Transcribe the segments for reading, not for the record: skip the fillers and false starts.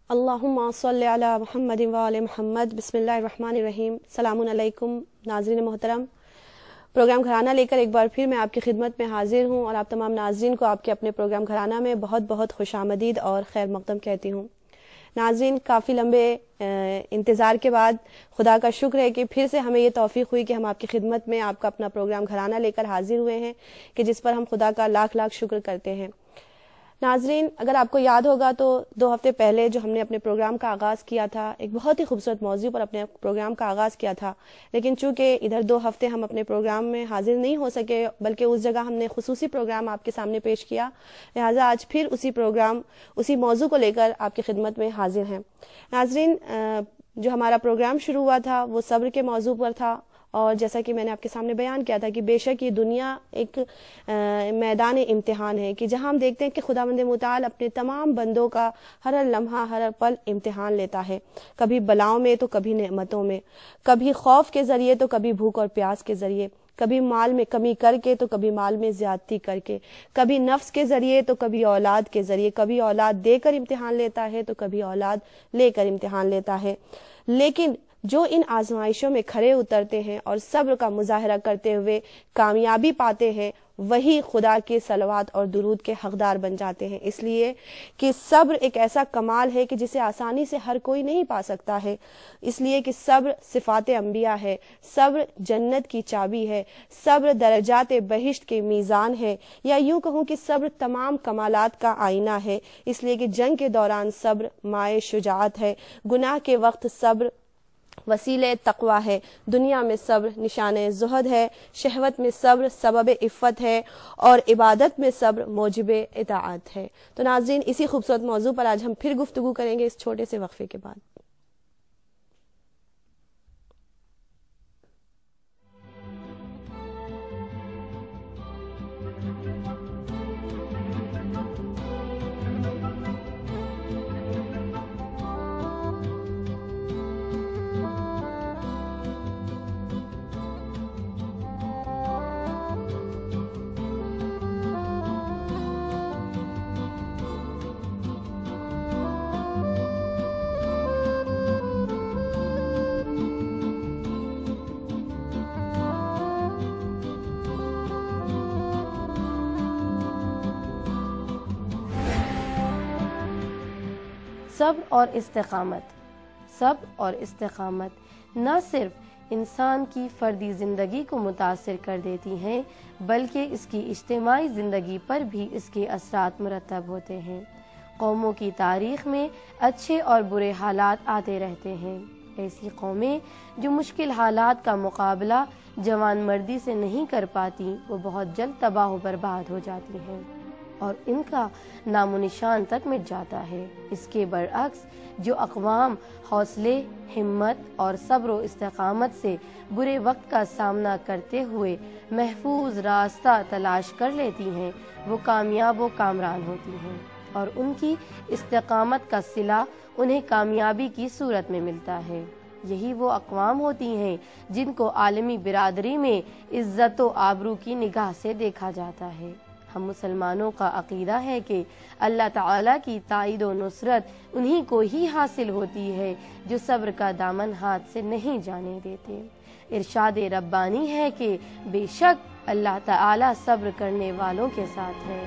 اللہم صلی علی محمد و آل محمد. بسم اللہ الرحمن الرحیم. السلام علیکم ناظرین محترم. پروگرام گھرانہ لے کر ایک بار پھر میں آپ کی خدمت میں حاضر ہوں اور آپ تمام ناظرین کو آپ کے اپنے پروگرام گھرانہ میں بہت بہت خوش آمدید اور خیر مقدم کہتی ہوں. ناظرین، کافی لمبے انتظار کے بعد خدا کا شکر ہے کہ پھر سے ہمیں یہ توفیق ہوئی کہ ہم آپ کی خدمت میں آپ کا اپنا پروگرام گھرانہ لے کر حاضر ہوئے ہیں، کہ جس پر ہم خدا کا لاکھ لاکھ شکر کرتے ہیں. ناظرین، اگر آپ کو یاد ہوگا تو 2 ہفتے پہلے جو ہم نے اپنے پروگرام کا آغاز کیا تھا، ایک بہت ہی خوبصورت موضوع پر اپنے پروگرام کا آغاز کیا تھا، لیکن چونکہ ادھر 2 ہفتے ہم اپنے پروگرام میں حاضر نہیں ہو سکے، بلکہ اس جگہ ہم نے خصوصی پروگرام آپ کے سامنے پیش کیا، لہٰذا آج پھر اسی موضوع کو لے کر آپ کی خدمت میں حاضر ہیں. ناظرین، جو ہمارا پروگرام شروع ہوا تھا وہ صبر کے موضوع پر تھا، اور جیسا کہ میں نے آپ کے سامنے بیان کیا تھا کہ بے شک یہ دنیا ایک میدان امتحان ہے، کہ جہاں ہم دیکھتے ہیں کہ خداوند متعال اپنے تمام بندوں کا ہر لمحہ ہر پل امتحان لیتا ہے، کبھی بلاؤں میں تو کبھی نعمتوں میں، کبھی خوف کے ذریعے تو کبھی بھوک اور پیاس کے ذریعے، کبھی مال میں کمی کر کے تو کبھی مال میں زیادتی کر کے، کبھی نفس کے ذریعے تو کبھی اولاد کے ذریعے، کبھی اولاد دے کر امتحان لیتا ہے تو کبھی اولاد لے کر امتحان لیتا ہے. لیکن جو ان آزمائشوں میں کھرے اترتے ہیں اور صبر کا مظاہرہ کرتے ہوئے کامیابی پاتے ہیں، وہی خدا کے صلوات اور درود کے حقدار بن جاتے ہیں، اس لیے کہ صبر ایک ایسا کمال ہے کہ جسے آسانی سے ہر کوئی نہیں پا سکتا ہے. اس لیے کہ صبر صفات انبیاء ہے، صبر جنت کی چابی ہے، صبر درجات بہشت کے میزان ہے، یا یوں کہوں کہ صبر تمام کمالات کا آئینہ ہے. اس لیے کہ جنگ کے دوران صبر مائے شجاعت ہے، گناہ کے وقت صبر وسیلہ تقوی ہے، دنیا میں صبر نشان زہد ہے، شہوت میں صبر سبب عفت ہے، اور عبادت میں صبر موجب اطاعت ہے. تو ناظرین، اسی خوبصورت موضوع پر آج ہم پھر گفتگو کریں گے اس چھوٹے سے وقفے کے بعد. صبر اور استقامت نہ صرف انسان کی فردی زندگی کو متاثر کر دیتی ہیں، بلکہ اس کی اجتماعی زندگی پر بھی اس کے اثرات مرتب ہوتے ہیں. قوموں کی تاریخ میں اچھے اور برے حالات آتے رہتے ہیں. ایسی قومیں جو مشکل حالات کا مقابلہ جوان مردی سے نہیں کر پاتی، وہ بہت جلد تباہ و برباد ہو جاتی ہیں اور ان کا نام و نشان تک مٹ جاتا ہے. اس کے برعکس جو اقوام حوصلے، ہمت اور صبر و استقامت سے برے وقت کا سامنا کرتے ہوئے محفوظ راستہ تلاش کر لیتی ہیں، وہ کامیاب و کامران ہوتی ہیں، اور ان کی استقامت کا صلہ انہیں کامیابی کی صورت میں ملتا ہے. یہی وہ اقوام ہوتی ہیں جن کو عالمی برادری میں عزت و آبرو کی نگاہ سے دیکھا جاتا ہے. ہم مسلمانوں کا عقیدہ ہے کہ اللہ تعالیٰ کی تائید و نصرت انہی کو ہی حاصل ہوتی ہے جو صبر کا دامن ہاتھ سے نہیں جانے دیتے. ارشاد ربانی ہے کہ بے شک اللہ تعالیٰ صبر کرنے والوں کے ساتھ ہے.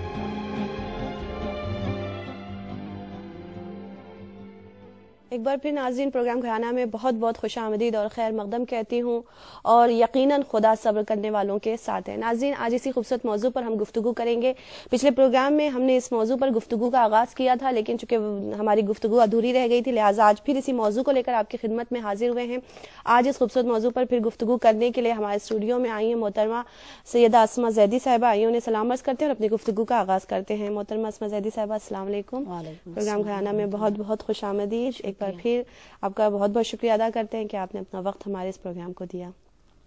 ایک بار پھر ناظرین، پروگرام گھرانہ میں بہت بہت خوش آمدید اور خیر مقدم کہتی ہوں، اور یقیناً خدا صبر کرنے والوں کے ساتھ ہے. ناظرین، آج اسی خوبصورت موضوع پر ہم گفتگو کریں گے. پچھلے پروگرام میں ہم نے اس موضوع پر گفتگو کا آغاز کیا تھا، لیکن چونکہ ہماری گفتگو ادھوری رہ گئی تھی، لہٰذا آج پھر اسی موضوع کو لے کر آپ کی خدمت میں حاضر ہوئے ہیں. آج اس خوبصورت موضوع پر پھر گفتگو کرنے کے لیے ہمارے اسٹوڈیو میں آئی ہیں محترمہ سیدہ اسما زیدی صاحبہ. آئیے انہیں سلام عرض کرتے ہیں اور اپنی گفتگو کا آغاز کرتے ہیں. محترمہ اسما زیدی صاحبہ، السلام علیکم. پروگرام گھرانہ میں بہت بہت خوش آمدید. ایک بار پھر آپ کا بہت بہت شکریہ ادا کرتے ہیں کہ آپ نے اپنا وقت ہمارے اس پروگرام کو دیا.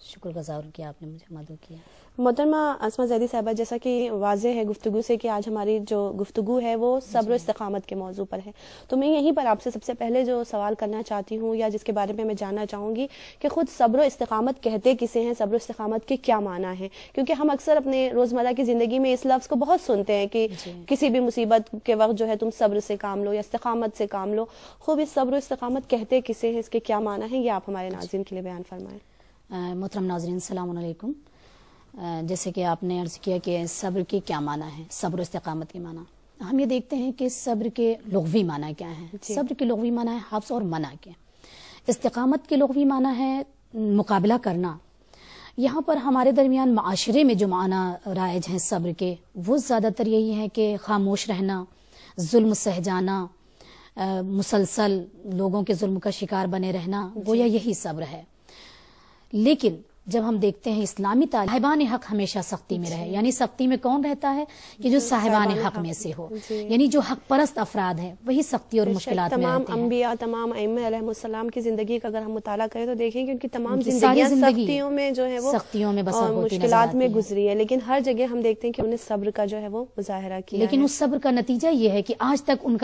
شکر گزار ہوں کہ آپ نے مجھے مدعو کیا. محترمہ اسما زیدی صاحبہ، جیسا کہ واضح ہے گفتگو سے کہ آج ہماری جو گفتگو ہے وہ صبر و استقامت کے موضوع پر ہے، تو میں یہیں پر آپ سے سب سے پہلے جو سوال کرنا چاہتی ہوں یا جس کے بارے میں جاننا چاہوں گی کہ خود صبر و استقامت کہتے کسے ہیں، صبر و استقامت کے کیا معنی ہیں؟ کیونکہ ہم اکثر اپنے روزمرہ کی زندگی میں اس لفظ کو بہت سنتے ہیں کہ کسی بھی مصیبت کے وقت جو ہے تم صبر سے کام لو یا استقامت سے کام لو. خوب اس صبر و استقامت کہتے کسے ہیں، اس کے کیا معنی ہیں، یہ آپ ہمارے ناظرین کے لیے بیان فرمائیں. محترم ناظرین السلام علیکم. جیسے کہ آپ نے عرض کیا کہ صبر کے کیا معنی ہے، صبر و استقامت کے معنی، ہم یہ دیکھتے ہیں کہ صبر کے لغوی معنی کیا ہے. صبر کے لغوی معنی ہے حفظ اور منع کے. استقامت کے لغوی معنی ہے مقابلہ کرنا. یہاں پر ہمارے درمیان معاشرے میں جو معنی رائج ہیں صبر کے، وہ زیادہ تر یہی ہے کہ خاموش رہنا، ظلم سہ جانا، مسلسل لوگوں کے ظلم کا شکار بنے رہنا، گویا یہی صبر ہے. لیکن جب ہم دیکھتے ہیں اسلامی تعلیم، صاحبان حق ہمیشہ سختی میں رہے، یعنی سختی میں کون رہتا ہے کہ جو صاحبان حق میں سے ہو، یعنی جو حق پرست افراد ہیں وہی سختی اور مشکلات میں رہتے ہیں. تمام انبیاء، تمام ائمہ علیہ السلام کی زندگی کا اگر ہم مطالعہ کریں تو دیکھیں کہ ان کی تمام زندگیاں سختیوں میں جو ہے وہ سختیوں میں بسر ہوتی مشکلات میں گزری ہے، لیکن ہر جگہ ہم دیکھتے ہیں کہ انہیں صبر کا جو ہے وہ مظاہرہ کیا. لیکن اس صبر کا نتیجہ یہ ہے کہ آج تک ان کا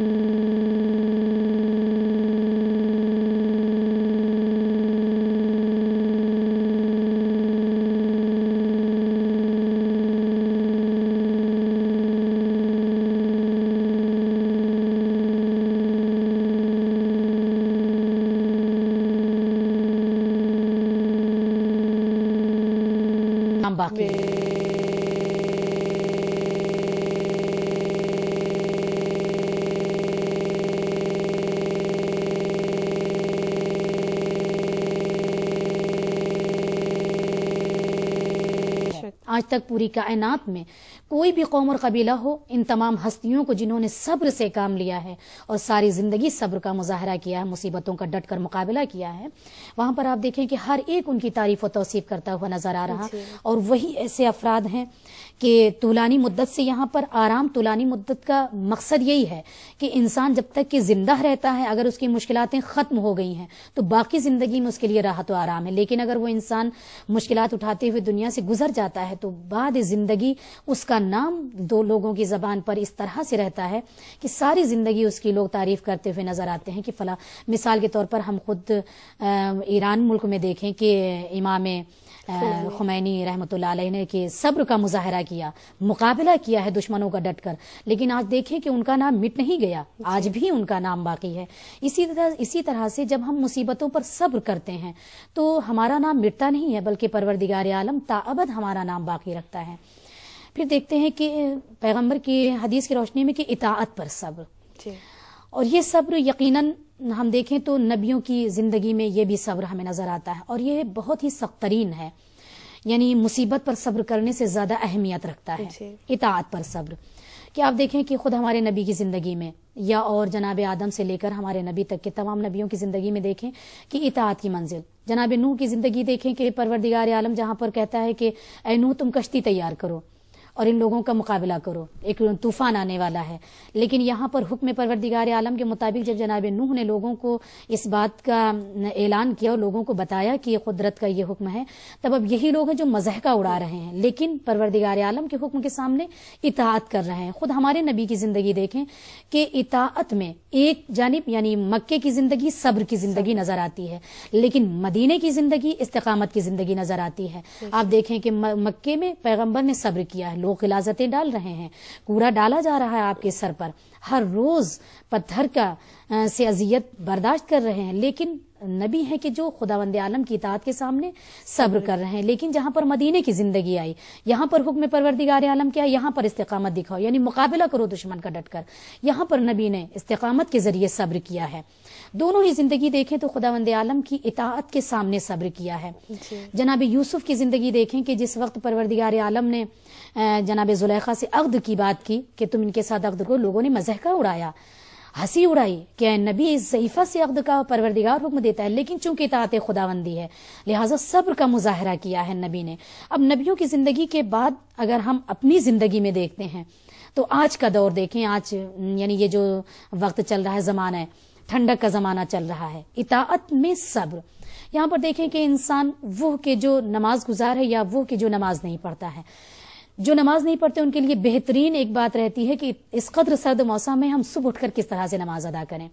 باقی آج تک پوری کائنات میں کوئی بھی قوم اور قبیلہ ہو، ان تمام ہستیوں کو جنہوں نے صبر سے کام لیا ہے اور ساری زندگی صبر کا مظاہرہ کیا ہے، مصیبتوں کا ڈٹ کر مقابلہ کیا ہے، وہاں پر آپ دیکھیں کہ ہر ایک ان کی تعریف و توصیف کرتا ہوا نظر آ رہا. اور وہی ایسے افراد ہیں کہ طولانی مدت سے یہاں پر آرام، طولانی مدت کا مقصد یہی ہے کہ انسان جب تک کہ زندہ رہتا ہے، اگر اس کی مشکلاتیں ختم ہو گئی ہیں تو باقی زندگی میں اس کے لیے راحت و آرام ہے. لیکن اگر وہ انسان مشکلات اٹھاتے ہوئے دنیا سے گزر جاتا ہے تو بعد زندگی اس کا نام دو لوگوں کی زبان پر اس طرح سے رہتا ہے کہ ساری زندگی اس کی لوگ تعریف کرتے ہوئے نظر آتے ہیں کہ فلاں. مثال کے طور پر ہم خود ایران ملک میں دیکھیں کہ امام خمینی رحمۃ اللہ علیہ نے کہ صبر کا مظاہرہ کیا، مقابلہ کیا ہے دشمنوں کا ڈٹ کر، لیکن آج دیکھیں کہ ان کا نام مٹ نہیں گیا، آج بھی ان کا نام باقی ہے. اسی طرح سے جب ہم مصیبتوں پر صبر کرتے ہیں تو ہمارا نام مٹتا نہیں ہے، بلکہ پروردگار عالم تاابد ہمارا نام باقی رکھتا ہے. پھر دیکھتے ہیں کہ پیغمبر کی حدیث کی روشنی میں کہ اطاعت پر صبر، اور یہ صبر یقیناً ہم دیکھیں تو نبیوں کی زندگی میں یہ بھی صبر ہمیں نظر آتا ہے، اور یہ بہت ہی سخت ترین ہے، یعنی مصیبت پر صبر کرنے سے زیادہ اہمیت رکھتا ہے اطاعت پر صبر. کہ آپ دیکھیں کہ خود ہمارے نبی کی زندگی میں یا اور جناب آدم سے لے کر ہمارے نبی تک کے تمام نبیوں کی زندگی میں دیکھیں کہ اطاعت کی منزل. جناب نوح کی زندگی دیکھیں کہ پروردگار عالم جہاں پر کہتا ہے کہ اے نوح تم کشتی تیار کرو اور ان لوگوں کا مقابلہ کرو، ایک طوفان آنے والا ہے. لیکن یہاں پر حکم پروردگار عالم کے مطابق جب جناب نوح نے لوگوں کو اس بات کا اعلان کیا اور لوگوں کو بتایا کہ یہ قدرت کا یہ حکم ہے، تب اب یہی لوگ ہیں جو مضحکہ اڑا رہے ہیں، لیکن پروردگار عالم کے حکم کے سامنے اطاعت کر رہے ہیں. خود ہمارے نبی کی زندگی دیکھیں کہ اطاعت میں ایک جانب یعنی مکے کی زندگی صبر کی زندگی نظر آتی ہے، لیکن مدینے کی زندگی استقامت کی زندگی نظر آتی ہے. آپ دیکھیں کہ مکے میں پیغمبر نے صبر کیا ہے، لوگ غلاظتیں ڈال رہے ہیں، کوڑا ڈالا جا رہا ہے آپ کے سر پر، ہر روز پتھر کا سے اذیت برداشت کر رہے ہیں، لیکن نبی ہیں کہ جو خداوند عالم کی اطاعت کے سامنے صبر کر رہے ہیں. لیکن جہاں پر مدینے کی زندگی آئی، یہاں پر حکم پروردگار عالم کیا، یہاں پر استقامت دکھاؤ، یعنی مقابلہ کرو دشمن کا ڈٹ کر. یہاں پر نبی نے استقامت کے ذریعے صبر کیا ہے. دونوں ہی زندگی دیکھیں تو خداوند عالم کی اطاعت کے سامنے صبر کیا ہے. جناب یوسف کی زندگی دیکھیں کہ جس وقت پروردگار عالم نے جناب زلیخا سے عقد کی بات کی کہ تم ان کے ساتھ عقد کرو، لوگوں نے مضحکہ اڑایا، ہنسی اڑائی کہ نبی اس ضعیفہ سے عقد کا پروردگار حکم دیتا ہے، لیکن چونکہ اطاعت خداوندی ہے لہٰذا صبر کا مظاہرہ کیا ہے نبی نے. اب نبیوں کی زندگی کے بعد اگر ہم اپنی زندگی میں دیکھتے ہیں تو آج کا دور دیکھیں، آج یعنی یہ جو وقت چل رہا ہے، زمانہ ہے ٹھنڈک کا زمانہ چل رہا ہے، اطاعت میں صبر، یہاں پر دیکھیں کہ انسان وہ کہ جو نماز گزار ہے یا وہ کہ جو نماز نہیں پڑھتا ہے. جو نماز نہیں پڑھتے ان کے لیے بہترین ایک بات رہتی ہے کہ اس قدر سرد موسم میں ہم صبح اٹھ کر کس طرح سے نماز ادا کریں.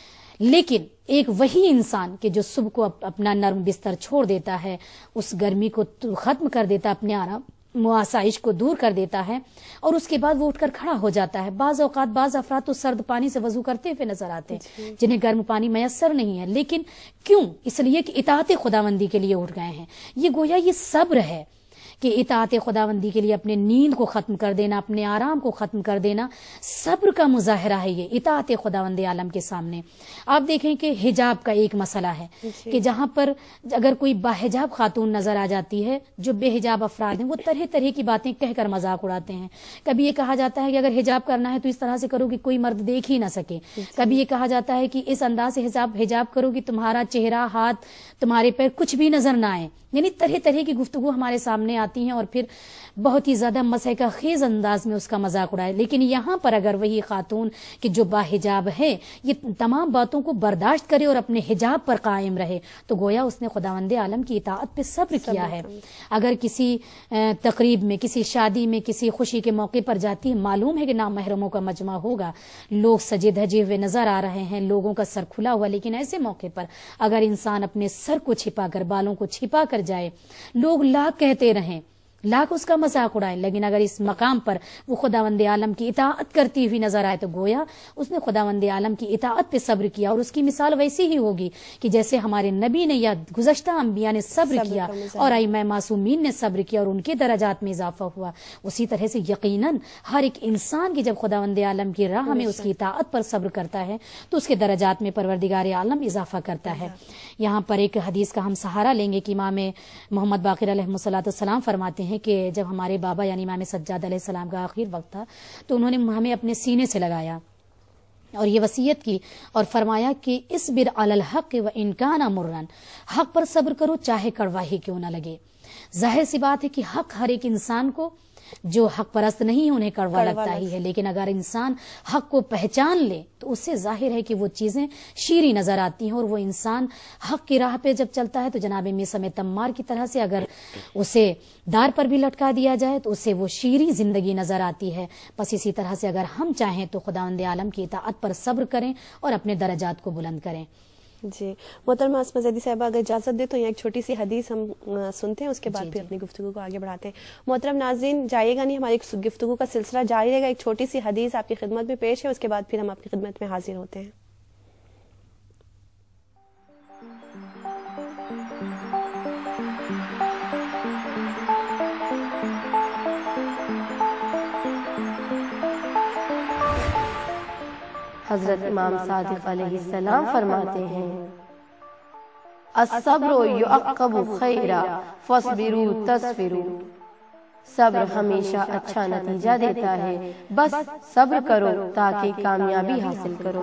لیکن ایک وہی انسان کہ جو صبح کو اپنا نرم بستر چھوڑ دیتا ہے, اس گرمی کو ختم کر دیتا, اپنے آرام آسائش کو دور کر دیتا ہے, اور اس کے بعد وہ اٹھ کر کھڑا ہو جاتا ہے. بعض اوقات بعض افراد تو سرد پانی سے وضو کرتے ہوئے نظر آتے ہیں جنہیں گرم پانی میسر نہیں ہے. لیکن کیوں؟ اس لیے کہ اطاعت خداوندی کے لیے اٹھ گئے ہیں. یہ گویا یہ صبر ہے کہ اطاعت خداوندی کے لیے اپنے نیند کو ختم کر دینا, اپنے آرام کو ختم کر دینا, صبر کا مظاہرہ ہے یہ اطاعت خداوند عالم کے سامنے. آپ دیکھیں کہ حجاب کا ایک مسئلہ ہے کہ جہاں پر اگر کوئی باحجاب خاتون نظر آ جاتی ہے, جو بے حجاب افراد ہیں وہ طرح طرح کی باتیں کہہ کر مذاق اڑاتے ہیں. کبھی یہ کہا جاتا ہے کہ اگر حجاب کرنا ہے تو اس طرح سے کرو کہ کوئی مرد دیکھ ہی نہ سکے. کبھی یہ کہا جاتا ہے کہ اس انداز سے حجاب کرو کہ تمہارا چہرہ, ہاتھ, تمہارے پیر کچھ بھی نظر نہ آئے. یعنی طرح طرح کی گفتگو ہمارے سامنے آتی ہیں اور پھر بہت ہی زیادہ مسخہ خیز انداز میں اس کا مذاق اڑائے. لیکن یہاں پر اگر وہی خاتون کہ جو باحجاب ہے یہ تمام باتوں کو برداشت کرے اور اپنے حجاب پر قائم رہے تو گویا اس نے خداوند عالم کی اطاعت پہ صبر کیا ہے. اگر کسی تقریب میں, کسی شادی میں, کسی خوشی کے موقع پر جاتی ہے, معلوم ہے کہ نامحرموں کا مجمع ہوگا, لوگ سجے دھجے ہوئے نظر آ رہے ہیں, لوگوں کا سر کھلا ہوا, لیکن ایسے موقع پر اگر انسان اپنے سر کو چھپا کر, بالوں کو چھپا کر جائے, لوگ لاکھ کہتے رہیں, لاکھ اس کا مذاق اڑائیں, لیکن اگر اس مقام پر وہ خداوند عالم کی اطاعت کرتی ہوئی نظر آئے تو گویا اس نے خداوند عالم کی اطاعت پہ صبر کیا. اور اس کی مثال ویسی ہی ہوگی کہ جیسے ہمارے نبی نے یا گزشتہ انبیاء نے صبر کیا اور ائمہ معصومین نے صبر کیا اور ان کے درجات میں اضافہ ہوا, اسی طرح سے یقیناً ہر ایک انسان کی جب خداوند عالم کی راہ میں اس کی اطاعت پر صبر کرتا ہے تو اس کے درجات میں پروردگار عالم اضافہ کرتا ہے. یہاں پر ایک حدیث کا ہم سہارا لیں گے کہ امام محمد باقر علیہ الصلوۃ والسلام فرماتے ہیں کہ جب ہمارے بابا یعنی امام سجاد علیہ السلام کا آخر وقت تھا تو انہوں نے ہمیں اپنے سینے سے لگایا اور یہ وصیت کی اور فرمایا کہ اصبر علی الحق و ان کان مرا, حق پر صبر کرو چاہے کڑوا ہی کیوں نہ لگے. ظاہر سی بات ہے کہ حق ہر ایک انسان کو جو حق پرست نہیں انہیں کڑوا لگتا ہی ہے, لیکن اگر انسان حق کو پہچان لے تو اس سے ظاہر ہے کہ وہ چیزیں شیریں نظر آتی ہیں, اور وہ انسان حق کی راہ پہ جب چلتا ہے تو جناب میثم تمار کی طرح سے اگر اسے دار پر بھی لٹکا دیا جائے تو اسے وہ شیریں زندگی نظر آتی ہے. بس اسی طرح سے اگر ہم چاہیں تو خداوند عالم کی اطاعت پر صبر کریں اور اپنے درجات کو بلند کریں. جی محترمہ اسماء زیدی صاحبہ, اگر اجازت دے تو ایک چھوٹی سی حدیث ہم سنتے ہیں, اس کے بعد پھر اپنی گفتگو کو آگے بڑھاتے ہیں. محترم ناظرین جائیے گا نہیں, ہماری گفتگو کا سلسلہ جاری رہے گا. ایک چھوٹی سی حدیث آپ کی خدمت میں پیش ہے, اس کے بعد پھر ہم آپ کی خدمت میں حاضر ہوتے ہیں. حضرت امام صادق علیہ السلام فرماتے ہیں الصبر یعقب خیرا فاصبروا تصبروا, صبر ہمیشہ اچھا نتیجہ دیتا ہے, بس صبر کرو تاکہ کامیابی حاصل کرو.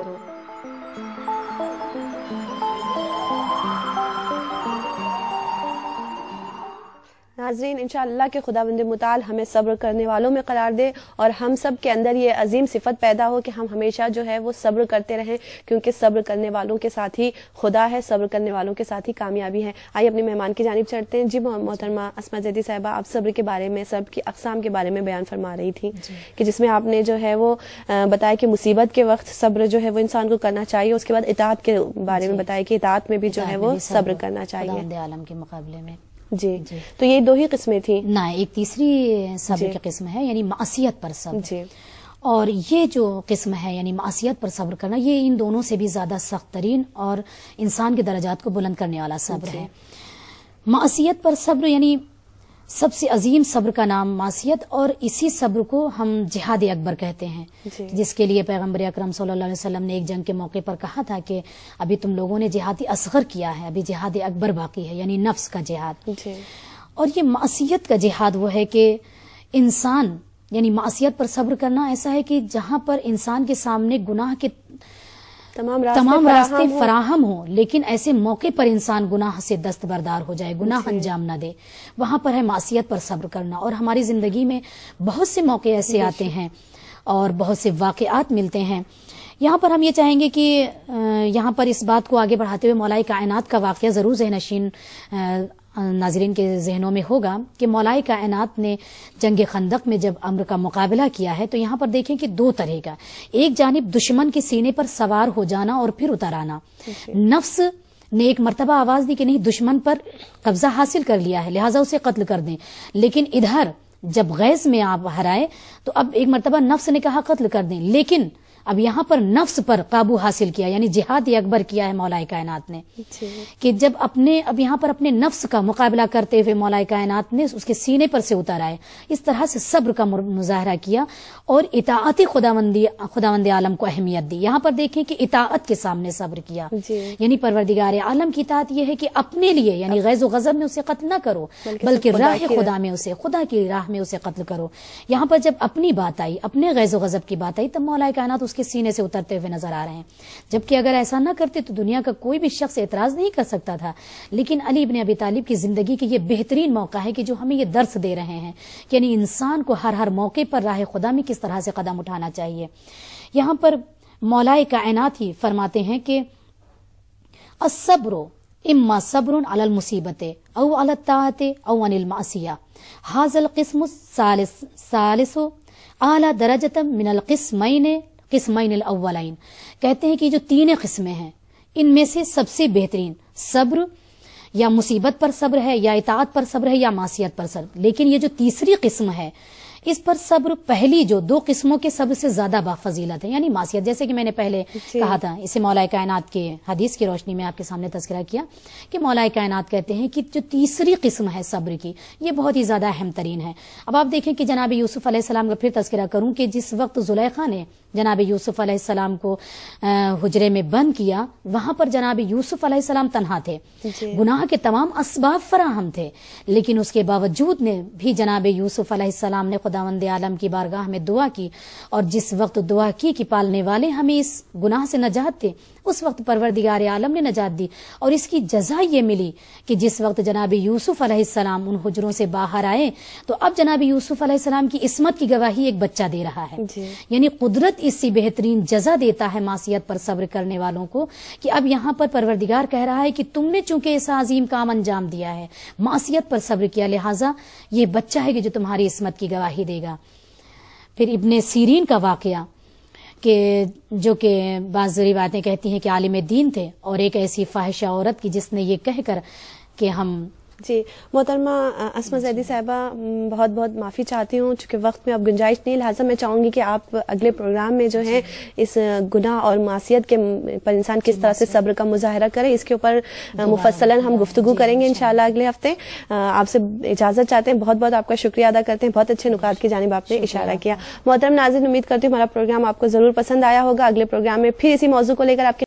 ناظرین انشاءاللہ کہ خداوند متعال ہمیں صبر کرنے والوں میں قرار دے اور ہم سب کے اندر یہ عظیم صفت پیدا ہو کہ ہم ہمیشہ جو ہے وہ صبر کرتے رہیں, کیونکہ صبر کرنے والوں کے ساتھ ہی خدا ہے, صبر کرنے والوں کے ساتھ ہی کامیابی ہے. آئیے اپنے مہمان کی جانب چڑھتے ہیں. جی محترمہ اسماء زیدی صاحبہ, آپ صبر کے بارے میں, صبر کی اقسام کے بارے میں بیان فرما رہی تھی کہ جس میں آپ نے جو ہے وہ بتایا کہ مصیبت کے وقت صبر جو ہے وہ انسان کو کرنا چاہیے. اس کے بعد اطاعت کے بارے میں بتایا کہ اطاعت میں بھی جو ہے وہ صبر کرنا چاہیے خداوند عالم کے مقابلے میں. جی تو یہ دو ہی قسمیں تھیں نہ, ایک تیسری صبر کی قسم ہے یعنی معصیت پر صبر. جی اور یہ جو قسم ہے یعنی معصیت پر صبر کرنا, یہ ان دونوں سے بھی زیادہ سخت ترین اور انسان کے درجات کو بلند کرنے والا صبر ہے. معصیت پر صبر یعنی سب سے عظیم صبر کا نام معصیت, اور اسی صبر کو ہم جہاد اکبر کہتے ہیں, جس کے لیے پیغمبر اکرم صلی اللہ علیہ وسلم نے ایک جنگ کے موقع پر کہا تھا کہ ابھی تم لوگوں نے جہاد اصغر کیا ہے, ابھی جہاد اکبر باقی ہے, یعنی نفس کا جہاد. اور یہ معصیت کا جہاد وہ ہے کہ انسان یعنی معصیت پر صبر کرنا ایسا ہے کہ جہاں پر انسان کے سامنے گناہ کے تمام راستے فراہم ہوں, لیکن ایسے موقع پر انسان گناہ سے دستبردار ہو جائے, گناہ انجام نہ دے, وہاں پر ہے معصیت پر صبر کرنا. اور ہماری زندگی میں بہت سے موقع ایسے آتے ہیں اور بہت سے واقعات ملتے ہیں یہاں پر ہم یہ چاہیں گے کہ یہاں پر اس بات کو آگے بڑھاتے ہوئے مولائے کائنات کا واقعہ ضرور ذہن نشین ناظرین کے ذہنوں میں ہوگا کہ مولائے کائنات نے جنگ خندق میں جب امر کا مقابلہ کیا ہے تو یہاں پر دیکھیں کہ دو طرح کا، ایک جانب دشمن کے سینے پر سوار ہو جانا اور پھر اتر آنا، نفس نے ایک مرتبہ آواز دی کہ نہیں، دشمن پر قبضہ حاصل کر لیا ہے لہٰذا اسے قتل کر دیں، لیکن ادھر جب غیظ میں آپ ہرائے تو اب ایک مرتبہ نفس نے کہا قتل کر دیں، لیکن اب یہاں پر نفس پر قابو حاصل کیا، یعنی جہاد اکبر کیا ہے مولائے کائنات نے، کہ جب اب یہاں پر اپنے نفس کا مقابلہ کرتے ہوئے مولائے کائنات نے اس کے سینے پر سے اتر آئے، اس طرح سے صبر کا مظاہرہ کیا اور اطاعت خداوند عالم کو اہمیت دی۔ یہاں پر دیکھیں کہ اطاعت کے سامنے صبر کیا، یعنی پروردگار عالم کی اطاعت یہ ہے کہ اپنے لیے یعنی غیظ و غضب میں اسے قتل نہ کرو بلکہ راہ خدا میں اسے، خدا کی راہ میں اسے قتل کرو۔ یہاں پر جب اپنی بات آئی، اپنے غیظ و غضب کی بات آئی، تب مولائے کائنات اس کے سینے سے اترتے ہوئے نظر آ رہے ہیں، جبکہ اگر ایسا نہ کرتے تو دنیا کا کوئی بھی شخص اعتراض نہیں کر سکتا تھا، لیکن علی بن ابی طالب کی زندگی کے یہ بہترین موقع ہے کہ جو ہمیں یہ درس دے رہے ہیں کہ یعنی انسان کو ہر موقع پر راہ خدا میں کس طرح سے قدم اٹھانا چاہیے۔ یہاں پر مولائے کائنات ہی فرماتے ہیں کہ الصبر اما صبر علی المصیبت او علی الطاعت او عن المعصیہ، ھذا القسم الثالث اعلی درجۃ من قسمین الاولین، کہتے ہیں کہ جو تین قسمیں ہیں ان میں سے سب سے بہترین صبر یا مصیبت پر صبر ہے، یا اطاعت پر صبر ہے، یا معصیت پر صبر، لیکن یہ جو تیسری قسم ہے اس پر صبر پہلی جو دو قسموں کے صبر سے زیادہ بافضیلت ہے، یعنی معصیت، جیسے کہ میں نے پہلے کہا تھا، اسے مولائے کائنات کے حدیث کی روشنی میں آپ کے سامنے تذکرہ کیا کہ مولائے کائنات کہتے ہیں کہ جو تیسری قسم ہے صبر کی یہ بہت ہی زیادہ اہم ترین ہے۔ اب آپ دیکھیں کہ جناب یوسف علیہ السلام کا پھر تذکرہ کروں کہ جس وقت زلیخا نے جناب یوسف علیہ السلام کو حجرے میں بند کیا، وہاں پر جناب یوسف علیہ السلام تنہا تھے، گناہ کے تمام اسباب فراہم تھے، لیکن اس کے باوجود نے بھی جناب یوسف علیہ السلام نے خداوند عالم کی بارگاہ میں دعا کی، اور جس وقت دعا کی کہ پالنے والے ہمیں اس گناہ سے نجات دے، اس وقت پروردگار عالم نے نجات دی، اور اس کی جزا یہ ملی کہ جس وقت جناب یوسف علیہ السلام ان حجروں سے باہر آئے تو اب جناب یوسف علیہ السلام کی عصمت کی گواہی ایک بچہ دے رہا ہے، یعنی قدرت اس سے بہترین جزا دیتا ہے معصیت پر صبر کرنے والوں کو، کہ اب یہاں پر پروردگار کہہ رہا ہے کہ تم نے چونکہ ایسا عظیم کام انجام دیا ہے، معصیت پر صبر کیا، لہٰذا یہ بچہ ہے کہ جو تمہاری عصمت کی گواہی دے گا۔ پھر ابن سیرین کا واقعہ کہ جو کہ بعض روایتیں کہتی ہیں کہ عالم دین تھے، اور ایک ایسی فاحشہ عورت کی جس نے یہ کہہ کر کہ ہم جی محترمہ اسما زیدی صاحبہ، بہت بہت معافی چاہتی ہوں چونکہ وقت میں اب گنجائش نہیں، لہٰذا میں چاہوں گی کہ آپ اگلے پروگرام میں جو ہے اس گناہ اور معصیت کے پر انسان کس طرح سے صبر کا مظاہرہ کرے اس کے اوپر مفصلاً ہم گفتگو کریں گے انشاءاللہ اگلے ہفتے۔ آپ سے اجازت چاہتے ہیں، بہت بہت آپ کا شکریہ ادا کرتے ہیں، بہت اچھے نکات کی جانب آپ نے اشارہ کیا۔ محترم ناظرین، امید کرتی ہوں ہمارا پروگرام آپ کو ضرور پسند آیا ہوگا۔ اگلے پروگرام میں پھر اسی موضوع کو لے کر آپ کے